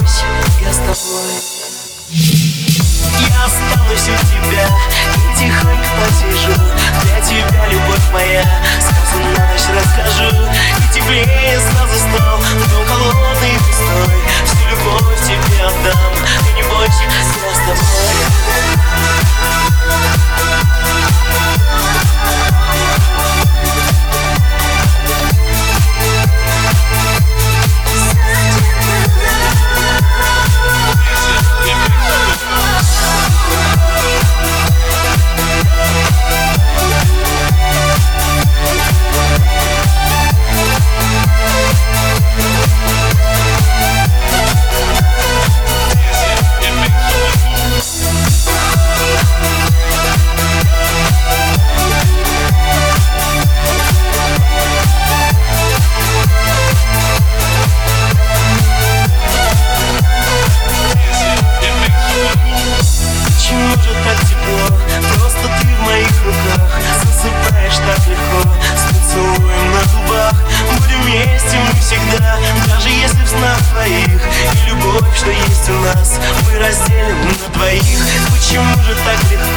небось я с тобой. Я останусь у тебя и тихонько посижу. Для тебя, любовь моя, сказку на ночь расскажу. И теплее сразу стал, но холодный и пустой. Всю любовь тебе отдам, и не бойся, я с тобой. Просто ты в моих руках, засыпаешь так легко, с поцелуем на губах. Будем вместе мы всегда, даже если в снах твоих. И любовь, что есть у нас, мы разделим на двоих. Почему же так легко?